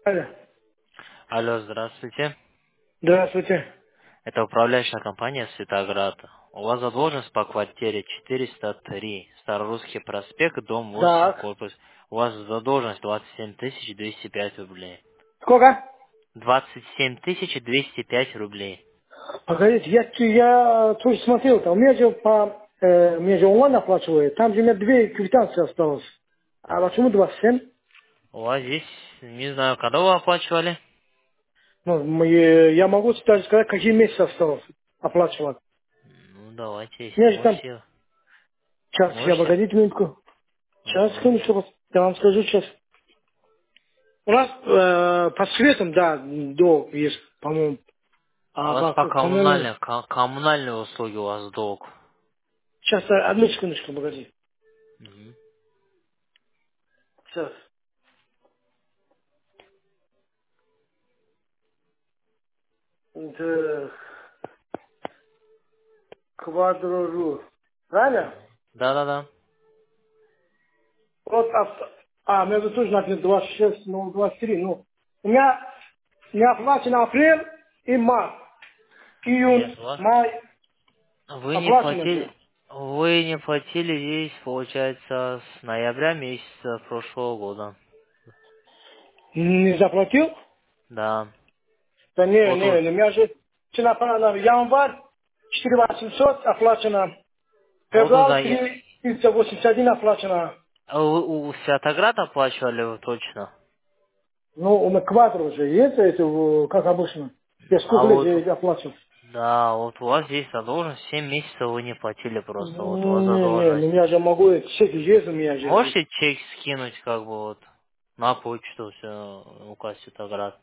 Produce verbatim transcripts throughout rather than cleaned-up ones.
Алло. Алло, здравствуйте. Здравствуйте. Это управляющая компания «Светоград». У вас задолженность по квартире четыреста три, Старорусский проспект, дом восемь, Так. корпус. У вас задолженность двадцать семь тысяч двести пять рублей. Сколько? двадцать семь тысяч двести пять рублей. Погодите, я, я тоже смотрел, там у меня же по, э, у меня же онлайн оплачивает, там же у меня две квитанции осталось. А почему двадцать семь? У вас здесь, не знаю, когда вы оплачивали? Ну, мы, э, я могу даже сказать, какие месяцы осталось оплачивать. Ну, давайте, У если меня же там, можете. сейчас, я Можете? погодите минутку. Сейчас, Угу. секундочку, вот, я вам скажу сейчас. У нас э, по светам, да, до есть, по-моему. У А вас по по, по-моему, коммунальной, ко- коммунальные услуги у вас долг. сейчас, э, одну секундочку, погоди. Мгм. Сейчас. Да, квадрору. Правильно? Да-да-да. Вот авто... А, у меня тут тоже написано двадцать шесть, ну, двадцать три. Ну, у меня не оплачено апрель и март. Нет, Июнь, у вас май Вы не оплачено же. платили, вы не платили здесь, получается, с ноября месяца прошлого года. Не заплатил? Да. Да не, Вот, не, вот, не, у меня же цена на январь четыре тысячи восемьсот оплачено. вот вы за... Февраль три тысячи восемьдесят один оплачено. А вы у Святоград оплачивали вы точно? Ну, у меня квадро уже есть, это, э, как обычно. Я А сколько вот, лет я оплачивал? да, вот у вас здесь задолженность, семь месяцев вы не платили просто, вот у вас Не, не, ну задолженность. я же могу, это чек есть у меня же здесь. Можете чек скинуть, как бы вот, на почту все, указ Святоград?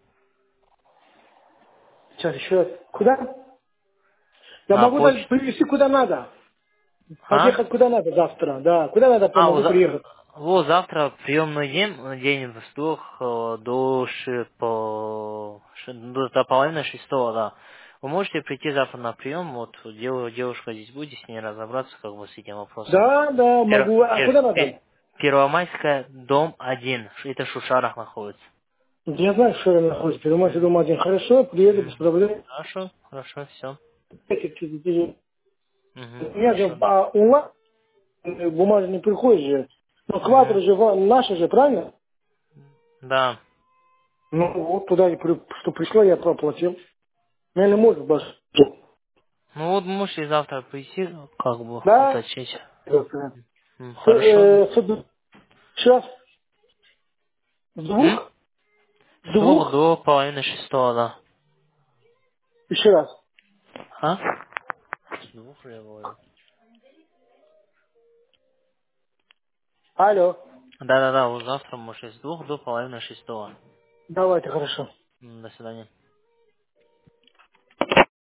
Сейчас еще раз. Куда? Я На могу даже почту. привезти куда надо. А? Подъехать куда надо завтра, да. Куда надо, я А, вот, могу за- приехать. вот завтра приемный день, день в двух э, до, ши- по, ши- до, до половины шестого, да. Вы можете прийти завтра на прием, вот дев- девушка здесь будет, с ней разобраться как бы с этим вопросом. Да, да, Пер- могу. А пер- куда пе- надо? Первомайская, дом один, это в Шушарах находится. Я знаю, что я нахожусь. Перемойся М, дома один. Хорошо, приеду без м. проблем. Хорошо, хорошо, все. У меня же Хорошо, да. а, онлайн э, бумага не приходит же. Но квадро Мгм. же ва- наша же, правильно? Да. Ну вот туда, и при- что пришло, я проплатил. Я не могу больше. Ну вот можете завтра прийти, как бы Да? уточнить. С, М, Хорошо. э, с д- сейчас с М? двух, с С двух двух, до половины шестого, да. еще раз. А? С двух я говорю. Алло. Да-да-да, вот завтра можете с двух до половины шестого. Давайте, хорошо. М, До свидания.